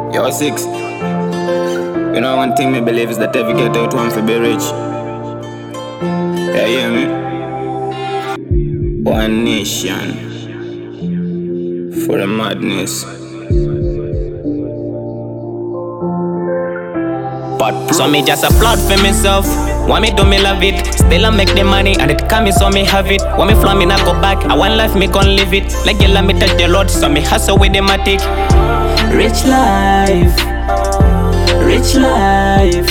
Yo, six. You know, one thing me believe is that every get out one for be rich. Yeah, you hear me? One nation for the madness. So me just applaud for myself. Want me do me love it. Still I make the money and it come me so me have it. Want me fly me not go back. I want life me gon' live it. Like you let me touch the Lord. So me hustle with the matic. Rich life, rich life,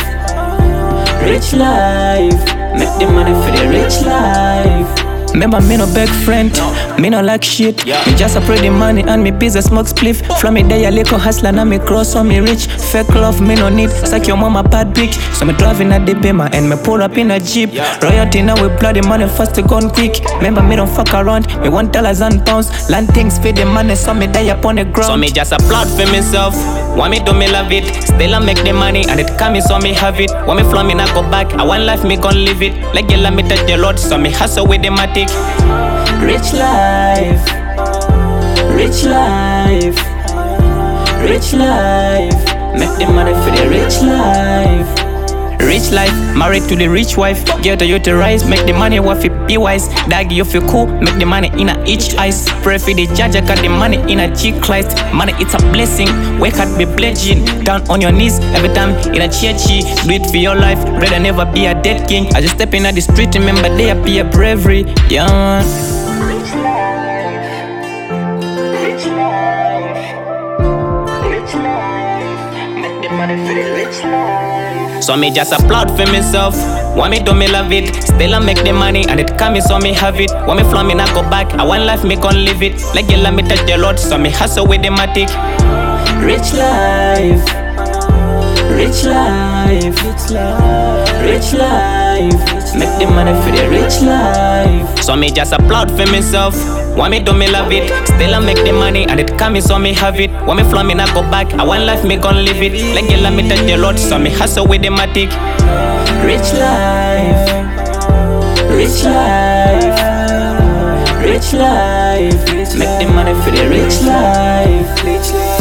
rich life. Make the money for the rich life. Remember me no beg friend, me no like shit. Me just a pray the money and me business smoke spliff. From me day a little hustler now me cross on me rich. Fake love me no need, suck your mama bad bitch. So me driving at the Bima and me pull up in a jeep. Royalty now we bloody money first to gone quick. Remember me don't fuck around, me $1 and pounds. Land things for the money so me die upon the ground. So me just applaud for myself, want me do me love it. Still I make the money and it come me so me have it. Want me fly me not go back, I want life me gon' live it. Like you let me touch the Lord so me hustle with the matic. Rich life, rich life, rich life. Make the money for the rich life. Rich life, married to the rich wife. Get you to rise, make the money worth it, be wise. Dag you feel cool, make the money in a each eyes. Pray for the judge, I got the money in a cheek Christ. Money it's a blessing, wake up be pledging. Down on your knees, every time in a church. Do it for your life, rather never be a dead king. I just step in at the street, remember they appear bravery. Yeah man. Rich life, rich life, rich life. Make the money for the rich life. So me just applaud for myself. Want me do me love it. Still I make the money and it come me so me have it. Want me fly me not go back. I want life me gon' live it. Like you let me touch the Lord so me hustle with the matic. Rich life, rich life, rich life. Make the money for the rich life. So me just applaud for myself. Want me do me love it. Still I make the money and it come me so me have it. Want me fly me not go back. I want life me gon' live it. Like you let me touch the Lord so me hustle with the matic. Rich life, rich life, rich life. Make the money for the rich life.